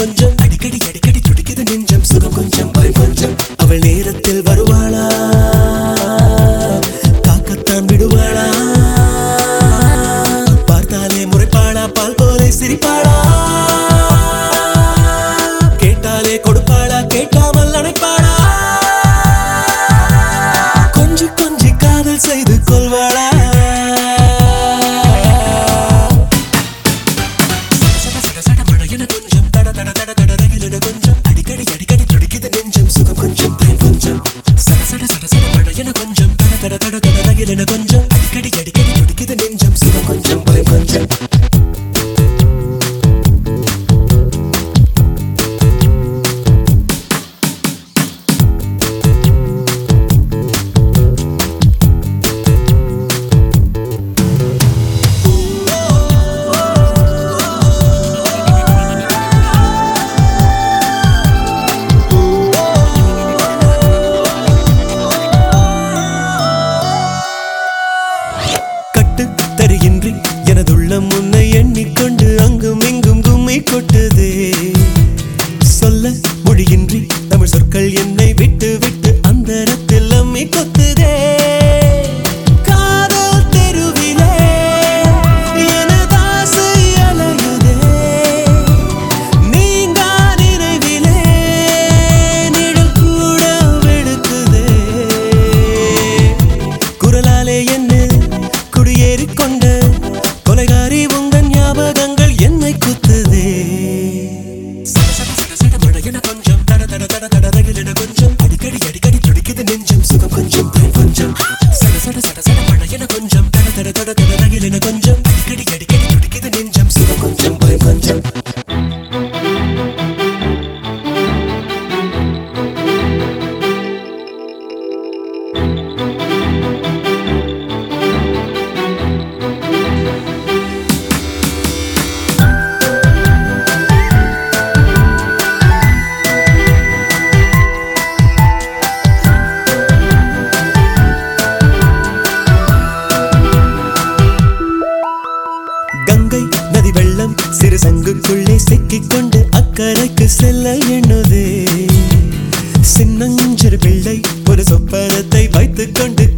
கொஞ்சம் அடிக்கடி அடிக்கடி துடிக்குது நெஞ்சம் சுகம் கொஞ்சம் பயம் கொஞ்சம் அவள் நேரத்தில் வருவாளா காக்கத்தான் விடுவாளா பார்த்தாலே முறைப்பாளா பால் போலே சிரிப்பாளா கேட்டாலே கொடுப்பாளா கேட்காமல் அணைப்பாளா கொஞ்சி கொஞ்சி காதல் செய்து கொள்வாளா கொஞ்சம் அடிக்கடி அடிக்கடி துடிக்குது நெஞ்சம் சுகம் கொஞ்சம் பயம் கொஞ்சம் சட சட சட சட மழையென கொஞ்சம் தட தட தட தட ரகிலென கொஞ்சம் அடிக்கடி அடிக்கடி துடிக்குது நெஞ்சம் சுகம் கொஞ்சம் பயம் கொஞ்சம் எனதுள்ளம் உன்னை எண்ணிக்கொண்டு அங்கும் இங்கும் கும்மி கொட்டுதே சொல்ல மொழியின்றி தமிழ் சொற்கள் என்னை விட்டு விட்டு அந்தரத்தில் அம்மி கொத்துதே காதல் தெருவிலே எனதாசை அலையுதே நீங்கா நினைவிலே நிழல் கூட வெளுக்குதே குரலாலே என்ன குடியேறிக்கொண்ட கொலைகாரி உங்கள் ஞாபகங்கள் என்னை குத்துதே கொஞ்சம் தட தட தட தட ரகிலென கொஞ்சம் அடிக்கடி அடிக்கடி துடிக்குது நெஞ்சம் சுகம் கொஞ்சம் பயம் கொஞ்சம் சட சட சட சட மழையென கொஞ்சம் தட தட தட தட ரகிலென கொஞ்சம் அடிக்கடி அடிக்கடி துடிக்குது நெஞ்சம் சுகம் கொஞ்சம் பயம் கொஞ்சம் கங்கை நதி வெள்ளம் சிறு சங்குக்குள்ளே சிக்கிக்கொண்டு அக்கறைக்கு செல்ல எண்ணுதே சின்னஞ்சிறு பிள்ளை ஒரு சொப்பனத்தை வைத்துக் கொண்டு